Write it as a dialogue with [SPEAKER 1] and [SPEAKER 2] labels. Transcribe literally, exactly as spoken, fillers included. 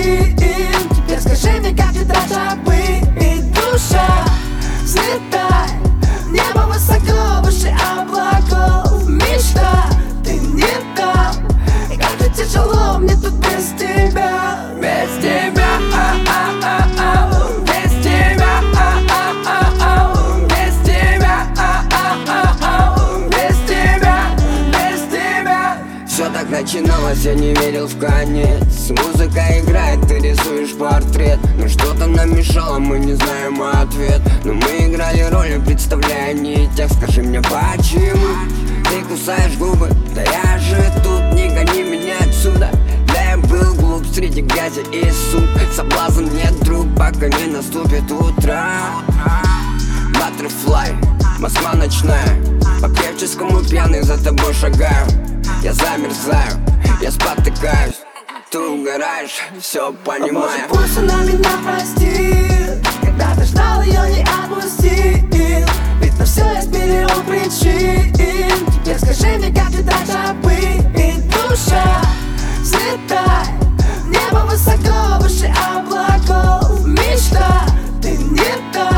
[SPEAKER 1] причин. Теперь скажи мне, как ты дрожа быть, душа, взлетай. Небо высоко, выше облаков, мечта, ты не там. И как же тяжело мне тут без тебя, без тебя, а-а-а-а, без тебя, а-а-а-а, без тебя, а-а-а-а, без тебя, без тебя.
[SPEAKER 2] Все так начиналось, я не верил в конец. Музыка играет, ты рисуешь портрет. Но что-то нам мешало, мы не знаем ответ. Но мы играли роли, представляя не тех. Скажи мне, почему ты кусаешь губы? Да я же тут, не гони меня отсюда. Да я был глуп среди грязи и суп. Соблазн нет, друг, пока не наступит утро. Баттерфлай, Москва ночная. По Певческому пьяный за тобой шагаю. Я замерзаю, я спотыкаюсь. Ты угораешь, все понимаю.
[SPEAKER 1] Может, пусть она меня простит, когда ты ждал ее, не отпустил. Ведь на все есть миллион причин. Теперь скажи мне, как ты дрожа быть, душа, взлетай. Небо высоко, выше облаков, мечта, ты не там.